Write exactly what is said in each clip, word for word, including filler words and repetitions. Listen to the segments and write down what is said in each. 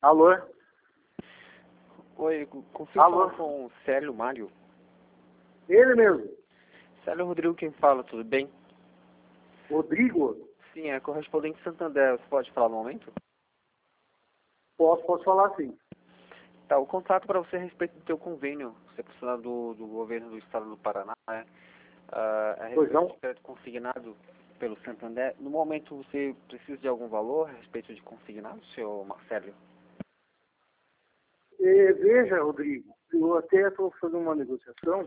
Alô? Oi, consigo Alô? falar com o Célio Mário? Ele mesmo. Célio Rodrigo quem fala, tudo bem? Rodrigo? Sim, é correspondente Santander, você pode falar no momento? Posso, posso falar sim. Tá, o contato para você a respeito do teu convênio, você é funcionário do, do governo do estado do Paraná, né? Ah, a Pois respeito não? de crédito consignado pelo Santander. No momento você precisa de algum valor a respeito de consignado, senhor Marcelo? E, veja, Rodrigo, eu até estou fazendo uma negociação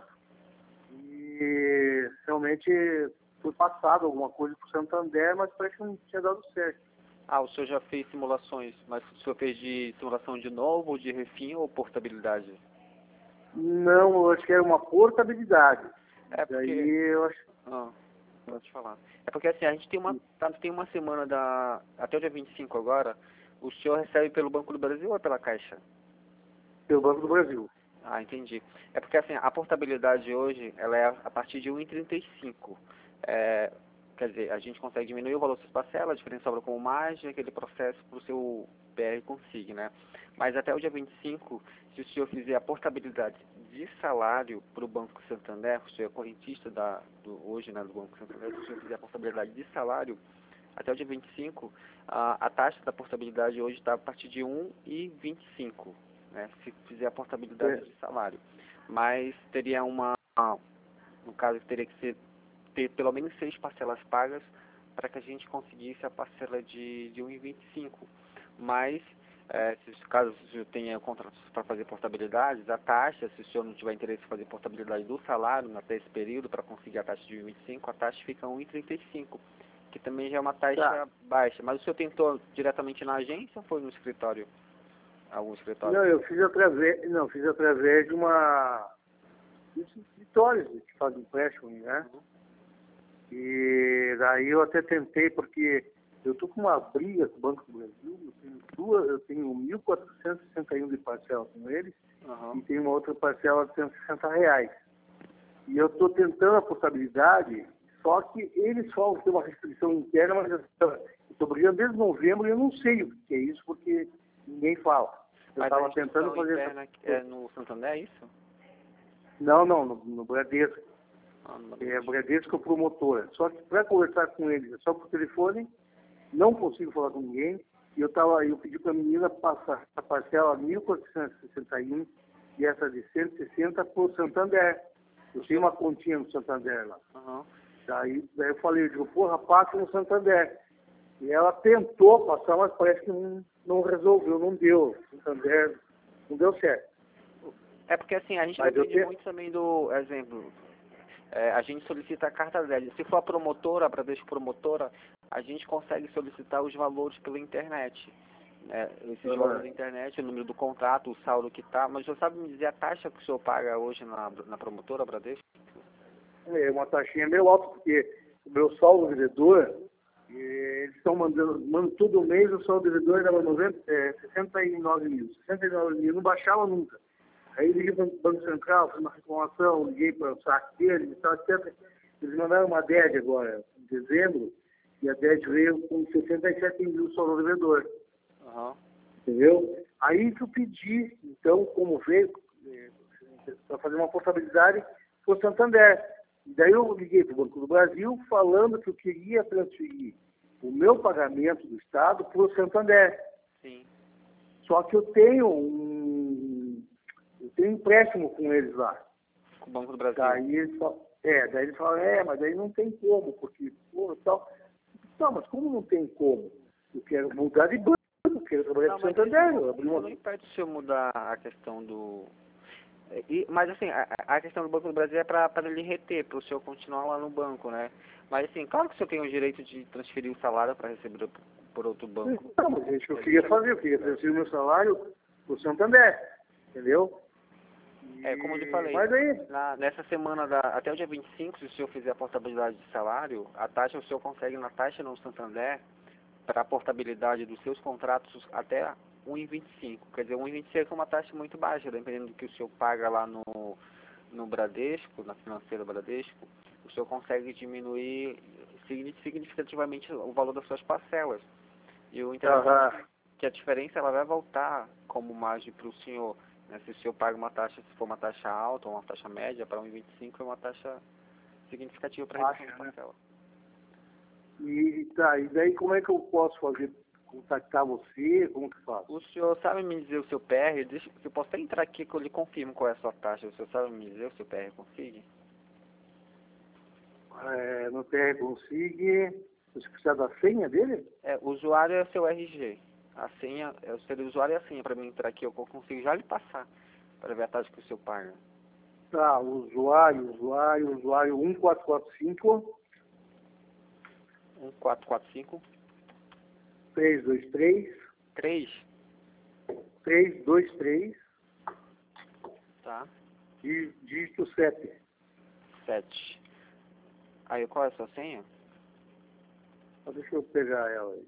e realmente foi passado alguma coisa para o Santander, mas parece que não tinha dado certo. Ah, o senhor já fez simulações, mas o senhor fez de simulação de novo, de refim ou portabilidade? Não, eu acho que era uma portabilidade. É Daí porque... eu acho. Ah, pode falar. É porque assim, a gente tem uma, tá, tem uma semana da, até o dia vinte e cinco agora, o senhor recebe pelo Banco do Brasil ou pela Caixa? Pelo Banco do Brasil. Ah, entendi. É porque assim, a portabilidade hoje, ela é a partir de um e trinta e cinco. É, quer dizer, a gente consegue diminuir o valor das parcelas, a diferença sobra como margem, aquele processo para o seu B R Consig, né? Mas até o dia vinte e cinco, se o senhor fizer a portabilidade de salário para o Banco Santander, o senhor é correntista da, do, hoje, né, do Banco Santander, se o senhor fizer a portabilidade de salário, até o dia vinte e cinco, a, a taxa da portabilidade hoje está a partir de um e vinte e cinco, né, se fizer a portabilidade É. de salário. Mas teria uma, no caso, teria que ser, ter pelo menos seis parcelas pagas para que a gente conseguisse a parcela de, de um e vinte e cinco. Mas, é, se caso o senhor tenha contratos para fazer portabilidades, a taxa, se o senhor não tiver interesse em fazer portabilidade do salário até esse período, para conseguir a taxa de um e vinte e cinco, a taxa fica um e trinta e cinco, que também já é uma taxa Tá. baixa. Mas o senhor tentou diretamente na agência ou foi no escritório? Algum escritório? Não, eu fiz através. Não, fiz através de uma. de escritórios que fazem empréstimo, né? Uhum. E daí eu até tentei, porque eu tô com uma briga com o Banco do Brasil, eu tenho duas, eu tenho mil quatrocentos e sessenta e um de parcela com eles Uhum. e tenho uma outra parcela de cento e sessenta reais. E eu estou tentando a portabilidade, só que eles falam que tem uma restrição interna, mas eu estou brigando desde novembro e eu não sei o que é isso, porque ninguém fala. Eu Mas estava a tentando instituição fazer interna essa... é no Santander, é isso? Não, não, no, no Bradesco. Ah, no É Bradesco. Bradesco promotora. Só que para conversar com eles é só por telefone, não consigo falar com ninguém. E eu, tava, eu pedi para a menina passar a parcela mil quatrocentos e sessenta e um e essa de cento e sessenta para o Santander. Eu tenho uma continha no Santander lá. Uhum. Daí, daí eu falei, eu digo, porra, passa no Santander. E ela tentou passar, mas parece que não, não resolveu, não deu. Santander não deu certo. É porque assim, a gente Mas eu depende tenho... muito também do exemplo. É, a gente solicita a carta velha. Se for a promotora, a Bradesco promotora, a gente consegue solicitar os valores pela internet. Né? Esses Uhum. valores da internet, o número do contrato, o saldo que está. Mas você sabe me dizer a taxa que o senhor paga hoje na, na promotora Bradesco? É uma taxinha meio alta, porque o meu saldo devedor, eh, eles estão mandando, mandando todo mês o saldo devedor dava noventa, é, sessenta e nove mil. sessenta e nove mil, não baixava nunca. Aí eu liguei para o Banco Central, fiz uma reclamação, liguei para o saque deles e tal, etcétera. Eles mandaram uma D E D agora, em dezembro, e a D E D veio com sessenta e sete mil saldo devedor. Uhum. Entendeu? Aí que eu pedi, então, como veio, para fazer uma portabilidade para o Santander. E daí eu liguei para o Banco do Brasil falando que eu queria transferir o meu pagamento do Estado para o Santander. Sim. Só que eu tenho um, eu tenho um empréstimo com eles lá. Com o Banco do Brasil. Daí eles falam, é, daí eles falam, é, mas aí não tem como, porque, pô, tal. Não, mas como não tem como? Eu quero mudar de banco, eu quero trabalhar Não, com o mas Santander. isso, Eu abri isso uma... não impede o senhor mudar a questão do... E, mas assim, a, a questão do Banco do Brasil é para ele reter, para o senhor continuar lá no banco, né? Mas assim, claro que o senhor tem o direito de transferir o salário para receber por outro banco. Não, mas é isso que eu queria fazer, eu queria transferir o meu salário para o Santander, entendeu? E... É, como eu lhe falei, mas aí, na, nessa semana, da, até o dia vinte e cinco, se o senhor fizer a portabilidade de salário, a taxa o senhor consegue na taxa no Santander, para a portabilidade dos seus contratos até um e vinte e cinco. Quer dizer, um e vinte e cinco é uma taxa muito baixa, dependendo do que o senhor paga lá no, no Bradesco, na financeira Bradesco, o senhor consegue diminuir significativamente o valor das suas parcelas. E o interessante aham, é que a diferença ela vai voltar como margem para o senhor. Né? Se o senhor paga uma taxa, se for uma taxa alta ou uma taxa média, para um e vinte e cinco é uma taxa significativa para a redução de parcela. E tá, e daí como é que eu posso fazer? Contactar você? Como que faço? O senhor sabe me dizer o seu P R? Deixa, eu posso até entrar aqui que eu lhe confirmo qual é a sua taxa. O senhor sabe me dizer o seu P R consigo? É, no P R Consig, você precisa da senha dele? É, o usuário é o seu R G. A senha, é o seu usuário e a senha. Para mim entrar aqui, eu consigo já lhe passar para ver a taxa que o senhor paga. Tá, usuário, usuário, usuário um quatro quatro cinco, um quatro quatro cinco, três dois três, três, três dois três, tá? e dígito sete. sete. Aí, qual é a sua senha? Deixa eu pegar ela aí.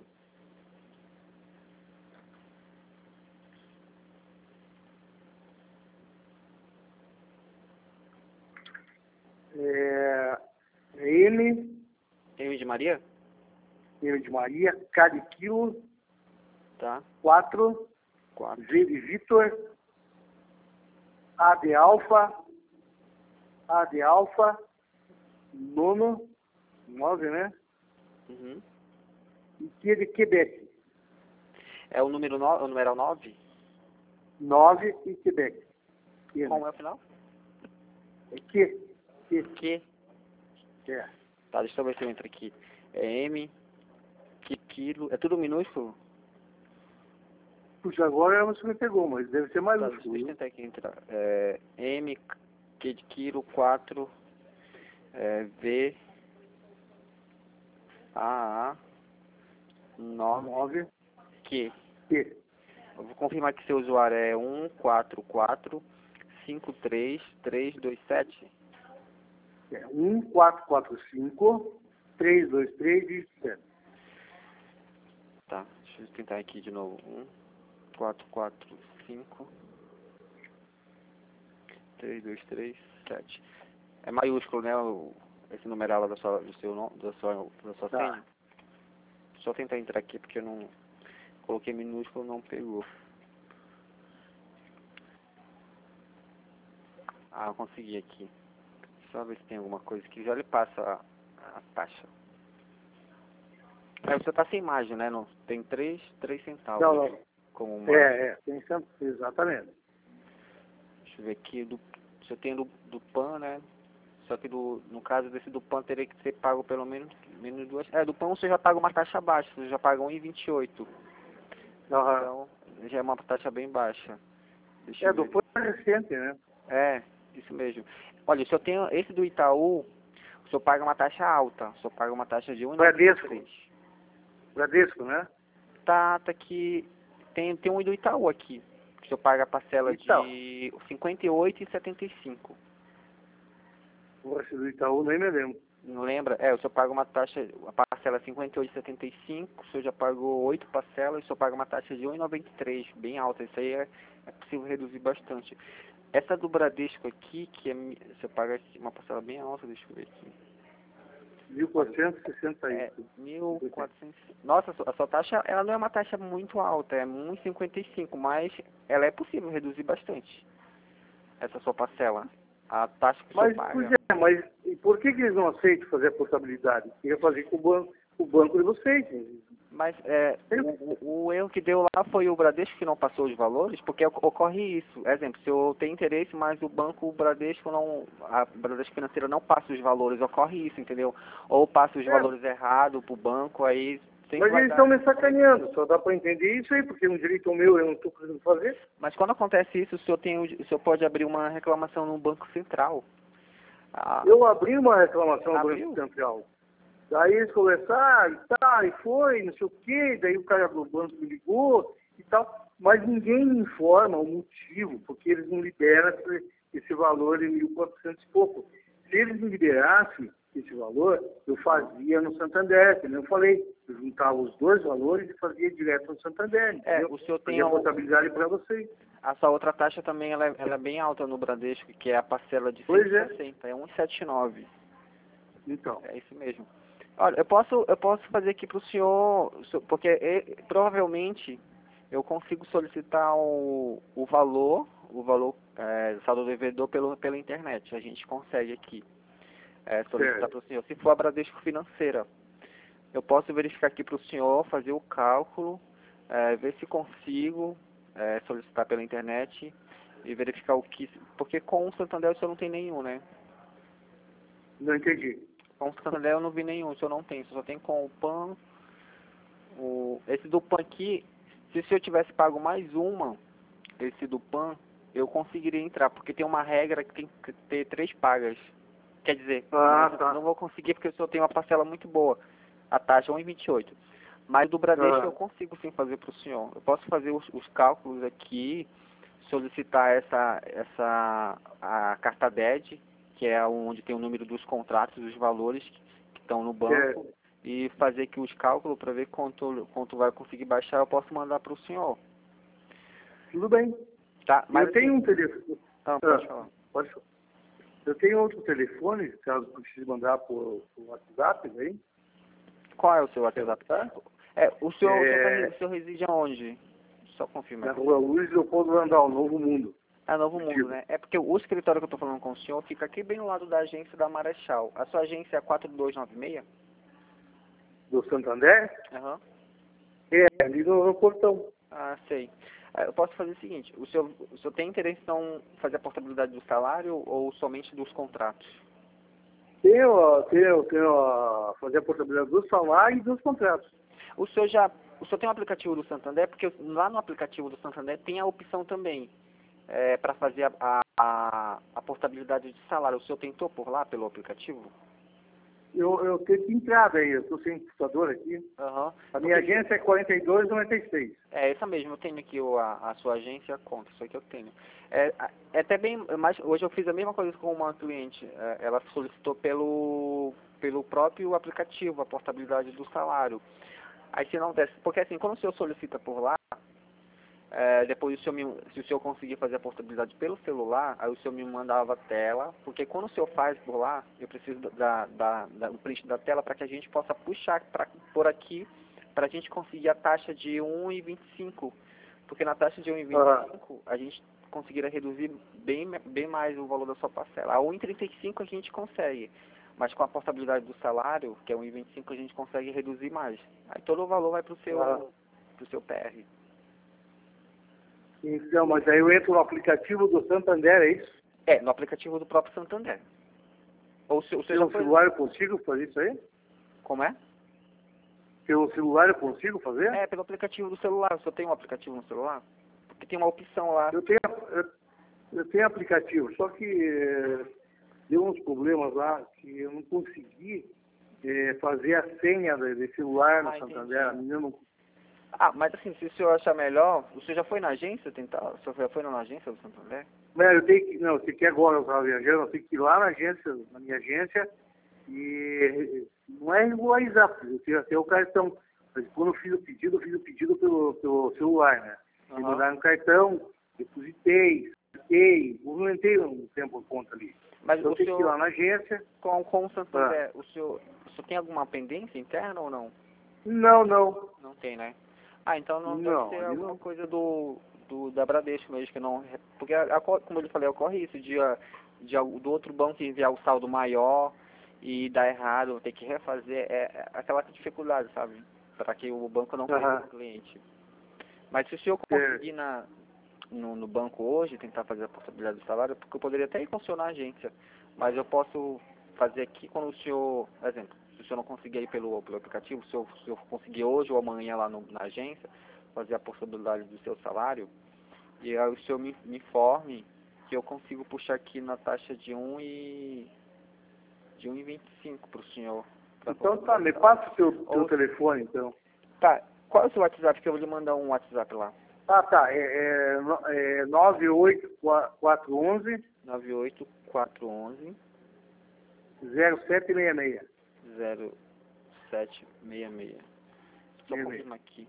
É, M, M de Maria? M de Maria, K de quilo, Tá. quatro, quatro. V de Vitor, A de alfa, A de alfa, nono, nove, né? Uhum. E Q de Quebec, É o número nove, o numeral nove? nove e Quebec. Q, Como né? é o final? É Q, Q, Q. é. Tá, deixa eu ver se eu entro aqui. É M, que quilo, é tudo minúsculo? Puxa, agora você me pegou, mas deve ser mais Tá, um deixa eu fio. tentar aqui entrar. É, M, Q de quilo, quatro, é, V, A, A, nove, nove, Q. Q. Eu vou confirmar que seu usuário é um quatro quatro cinco três três dois sete. É um quatro quatro cinco, três dois três, dígito sete. Tá, deixa eu tentar aqui de novo. um quatro quatro cinco três dois três sete. É maiúsculo, né? O, esse numeral lá da sua, do seu nome, da sua, da sua Tá. senha. Só tentar entrar aqui porque eu não coloquei minúsculo, não pegou. Ah, eu consegui aqui. Só ver se tem alguma coisa que já lhe passa a, a taxa. É, você tá sem imagem, né? Não, tem três, três centavos Não, aqui não. como uma. É, é, tem sempre, exatamente. Deixa eu ver aqui, do, você tem do, do PAN, né? Só que do, no caso desse do PAN teria que ser pago pelo menos, menos duas. É, do PAN você já paga uma taxa baixa, você já paga um e vinte e oito. Aham. Então, já é uma taxa bem baixa. Deixa É, eu do ver. P A N recente, né? É, isso mesmo. Olha, se eu tenho esse do Itaú, o senhor paga uma taxa alta. O senhor paga uma taxa de um e noventa e três. Bradesco. Bradesco, né? Tá, tá aqui. Tem, tem um do Itaú aqui. O senhor paga a parcela Então. de cinquenta e oito e setenta e cinco. Porra, esse do Itaú nem me lembro. Não lembra? É, o senhor paga uma taxa, a parcela é cinquenta e oito e setenta e cinco, o senhor já pagou oito parcelas, o senhor paga uma taxa de um e noventa e três, bem alta. Isso aí é, é possível reduzir bastante. Essa do Bradesco aqui, que é, mi- você paga uma parcela bem alta, deixa eu ver aqui. mil quatrocentos e sessenta e É, oito. mil e quatrocentos. Nossa, a sua, a sua taxa, ela não é uma taxa muito alta, é um e cinquenta e cinco, mas ela é possível reduzir bastante, essa sua parcela. A taxa que o senhor Mas, pois paga. é, mas e por que, que eles não aceitam fazer a portabilidade? Queria fazer com o banco, o banco de vocês. Mas é, o, o, o erro que deu lá foi o Bradesco que não passou os valores, porque oc- ocorre isso. Exemplo, se eu tenho interesse, mas o banco, o Bradesco não, a Bradesco Financeira não passa os valores, ocorre isso, entendeu? Ou passa os É. valores errados pro banco, aí sempre Mas vai eles dar. estão me sacaneando, só dá para entender isso aí, porque é um direito meu, eu não estou podendo fazer. Mas quando acontece isso, o senhor, tem, o o senhor pode abrir uma reclamação no Banco Central. Ah, Eu abri uma reclamação no Abriu? Banco Central. Daí eles conversaram, e tá, e foi, não sei o quê, daí o cara do banco me ligou e tal, mas ninguém me informa o motivo, porque eles não liberam esse, esse valor de mil e quatrocentos e pouco. Se eles me liberassem esse valor, eu fazia no Santander, como eu falei, eu juntava os dois valores e fazia direto no Santander, é, entendeu? o senhor tem Fazia a um, portabilidade para vocês. a sua outra taxa também ela é, ela é bem alta no Bradesco, que é a parcela de Pois é. cento e sessenta, é um e setenta e nove. Então, É isso mesmo. Olha, eu posso, eu posso fazer aqui para o senhor, so- porque eh, provavelmente eu consigo solicitar o, o valor, o valor é, do saldo do devedor pelo, pela internet. A gente consegue aqui é, solicitar Certo. para o senhor. Se for a Bradesco Financeira, eu posso verificar aqui para o senhor, fazer o cálculo, é, ver se consigo é, solicitar pela internet e verificar o que... Porque com o Santander o senhor não tem nenhum, né? Não entendi. Com o Santander eu não vi nenhum, o senhor não tem. O senhor só tem com o PAN. O, esse do PAN aqui, se o senhor tivesse pago mais uma, esse do PAN, eu conseguiria entrar, porque tem uma regra que tem que ter três pagas. Quer dizer, Ah, não, tá. não vou conseguir porque o senhor tem uma parcela muito boa. A taxa é um vírgula vinte e oito. Mas do Bradesco Ah, eu consigo sim fazer para o senhor. Eu posso fazer os, os cálculos aqui, solicitar essa, essa a carta D E D, que é onde tem o número dos contratos, os valores que, que estão no banco, é, e fazer aqui os cálculos para ver quanto, quanto vai conseguir baixar, eu posso mandar para o senhor. tudo bem. Tá? Mas Eu tenho assim, um telefone. ah, pode Ah, falar. pode falar. Eu tenho outro telefone, caso precise mandar por, por WhatsApp, aí. Qual é o seu Quer WhatsApp? anotar? É, o senhor, o senhor, tá re- É, o senhor reside aonde? Só confirma na aqui. rua Luiz Leopoldo Landau, Novo Mundo. É Novo Mundo, Curitiba. né? É porque o escritório que eu estou falando com o senhor fica aqui bem no lado da agência da Marechal. A sua agência é quatro dois nove seis? Do Santander? Aham. É, ali no, no portão. Ah, sei. Ah, eu posso fazer o seguinte, o senhor, o senhor tem interesse em fazer a portabilidade do salário ou somente dos contratos? Tenho, ó, tenho, tenho ó, fazer a portabilidade do salário e dos contratos. O senhor já, o senhor tem um aplicativo do Santander? Porque lá no aplicativo do Santander tem a opção também é, para fazer a, a, a, a portabilidade de salário. O senhor tentou por lá pelo aplicativo? Eu, eu tenho que entrar aí, eu estou sem computador aqui. Aham. A minha Porque- agência é quarenta e dois noventa e seis. É essa mesmo, eu tenho aqui o, a, a sua agência, a conta, isso aqui eu tenho. É, a- é até bem, mas hoje eu fiz a mesma coisa com uma cliente, é, ela solicitou pelo, pelo próprio aplicativo a portabilidade do salário. Aí se não desse, porque assim, quando o senhor solicita por lá, é, depois o senhor me, se o senhor conseguir fazer a portabilidade pelo celular, aí o senhor me mandava a tela, porque quando o senhor faz por lá, eu preciso da, da, da, do print da tela para que a gente possa puxar pra, por aqui, para a gente conseguir a taxa de um vírgula vinte e cinco, porque na taxa de um vírgula vinte e cinco a gente conseguiria reduzir bem, bem mais o valor da sua parcela. A um vírgula trinta e cinco a gente consegue, mas com a portabilidade do salário, que é um vírgula vinte e cinco, a gente consegue reduzir mais. Aí todo o valor vai para o seu, Ah, pro seu P R. então, mas aí eu entro no aplicativo do Santander, é isso? É, no aplicativo do próprio Santander. Ou o senhor, o senhor já Pelo foi... celular eu consigo fazer isso aí? Como é? Pelo celular eu consigo fazer? É, pelo aplicativo do celular. O senhor tem um aplicativo no celular? Porque tem uma opção lá. Eu tenho, eu, eu tenho aplicativo, só que eh, deu uns problemas lá que eu não consegui eh, fazer a senha de, de celular no Ah, Santander. A entendi. menina não. Ah, mas assim, se o senhor achar melhor, o senhor já foi na agência tentar? O senhor já foi na agência do Santander? Mas eu tenho que, não, eu tenho que ir agora, eu estava viajando, eu tenho que ir lá na agência, na minha agência, e não é regularizar, porque eu tenho até o cartão. Mas quando eu fiz o pedido, eu fiz o pedido pelo, pelo celular, né? Me Aham. mandaram um cartão, depositei, saquei, movimentei um tempo a conta ali. Mas Então eu o tenho que ir lá senhor, na agência. com, com o Santander, o senhor, o senhor tem alguma pendência interna ou não? Não, não, Não tem, né? Ah, então não deve não, ser ali alguma não. coisa do, do da Bradesco mesmo, que não... Porque, a- a- como eu lhe falei, ocorre isso, de, a- de, al- do outro banco enviar o saldo maior e dar errado, ter que refazer, é, é aquela dificuldade, sabe? Para que o banco não perca Aham. o cliente. Mas se o senhor É, conseguir na, no, no banco hoje, tentar fazer a portabilidade do salário, porque eu poderia até ir funcionar a agência, mas eu posso fazer aqui quando o senhor, por exemplo, se o senhor não conseguir ir pelo, pelo aplicativo, se eu, se eu conseguir hoje ou amanhã lá no, na agência, fazer a portabilidade do seu salário, e aí o senhor me, me informe que eu consigo puxar aqui na taxa de um e de um e vinte e cinco para o senhor. Pra então tá, portabilidade me do salário. passa o teu, teu Ou, telefone, então. tá, qual é o seu WhatsApp? Que eu vou lhe mandar um WhatsApp lá. Ah, tá, é, é, no- é nove oito quatro um um nove oito quatro um um zero sete seis seis. zero sete seis seis. Só Seis seis. confirma aqui.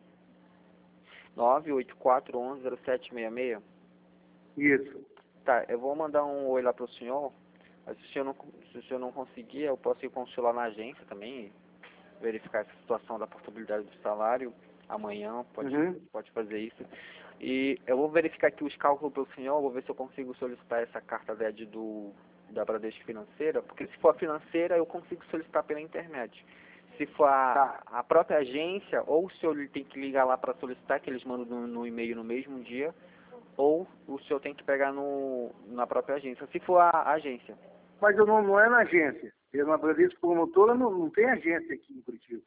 nove oito quatro um um zero sete seis seis. Isso. Tá, eu vou mandar um oi lá pro senhor. Mas se o senhor não, se o senhor não conseguir, eu posso ir consular na agência também. verificar essa situação da portabilidade do salário amanhã, pode, Uhum. pode fazer isso. E eu vou verificar aqui os cálculos pelo senhor, vou ver se eu consigo solicitar essa carta D E D do, da Bradesco Financeira, porque se for a financeira eu consigo solicitar pela internet. Se for a, Tá. a própria agência, ou o senhor tem que ligar lá para solicitar, que eles mandam no, no e-mail no mesmo dia, ou o senhor tem que pegar no, na própria agência, se for a, a agência. Mas eu não, não é na agência. Eu na Bradesco Promotora não, não tem agência aqui em Curitiba.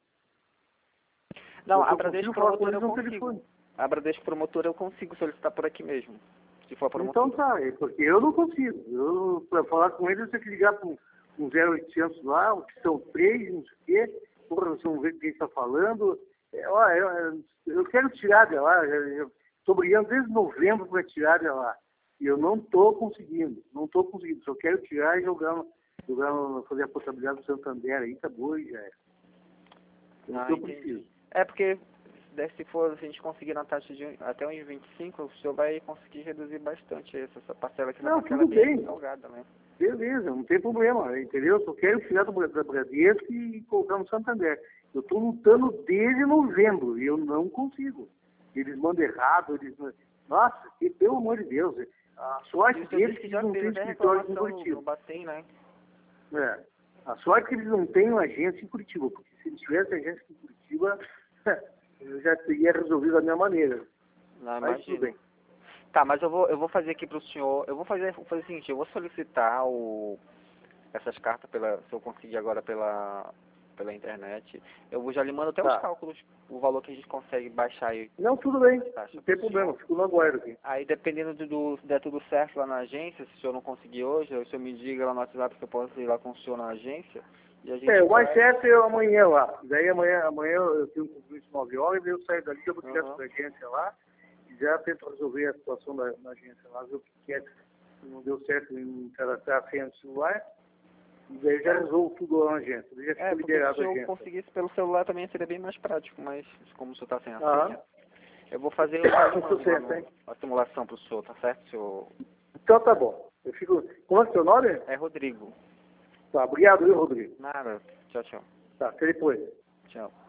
Não, Eu a só Bradesco consigo falar com Promotora eu eles no consigo. telefone. A Bradesco Promotora eu consigo solicitar por aqui mesmo, se for a promotora. Então tá, é porque eu não consigo. Eu, para falar com eles, eu tenho que ligar para um, um zero oitocentos lá, que são três, não sei o quê. Porra, você não vê quem está falando. É, ó, eu, eu quero tirar de lá. Estou brigando desde novembro para tirar de lá. E eu não estou conseguindo. Não estou conseguindo. Só quero tirar e jogar, jogar fazer a possibilidade do Santander aí, tá boa e já é. É o que eu preciso. É porque se for a gente conseguir na taxa de até uns vinte e cinco, o senhor vai conseguir reduzir bastante essa, essa parcela aqui. Não, na parcela tudo bem. salgada, né? Beleza, não tem problema, entendeu? Eu só quero tirar do da Bradesco e colocar no Santander. Eu estou lutando desde novembro e eu não consigo. Eles mandam errado, eles... Nossa, que, pelo amor de Deus, a sorte deles é que eles não têm escritório em Curitiba. No Bacen, né? É, a sorte é que eles não têm uma agência em Curitiba, porque se eles tivessem agência em Curitiba, eu já teria resolvido da minha maneira. Não, mas tudo bem. Tá, mas eu vou, eu vou fazer aqui para o senhor, eu vou fazer, vou fazer o seguinte, eu vou solicitar o, essas cartas, pela, se eu conseguir agora pela, pela internet, eu vou, já lhe mando até Tá. os cálculos, o valor que a gente consegue baixar aí. Não, tudo bem, não tem problema, senhor. fico no aguardo aqui. Aí dependendo do, do, se der tudo certo lá na agência, se o senhor não conseguir hoje, o senhor me diga lá no WhatsApp que eu posso ir lá com o senhor na agência. E a gente É, o mais vai... certo é eu amanhã lá. Daí amanhã, amanhã eu tenho um compromisso nove horas, eu saio dali, eu vou direto Uhum. para a agência lá e já tento resolver a situação da, na agência lá, ver o que é, se não deu certo em cadastrar a senha do celular, e daí eu já resolvo tudo lá na agência. Daí já fica É, porque se liberado o a senhor agência. conseguisse pelo celular também seria bem mais prático, mas como o senhor está sem a Ah. senha, eu vou fazer eu já lhe mando lá certo, no- hein? a simulação para o senhor, tá certo, senhor? Então tá bom. Eu fico... Como é o seu nome? É Rodrigo. Tá, obrigado, viu, Rodrigo? Nada. Tchau, tchau. Tá, até depois. Tchau.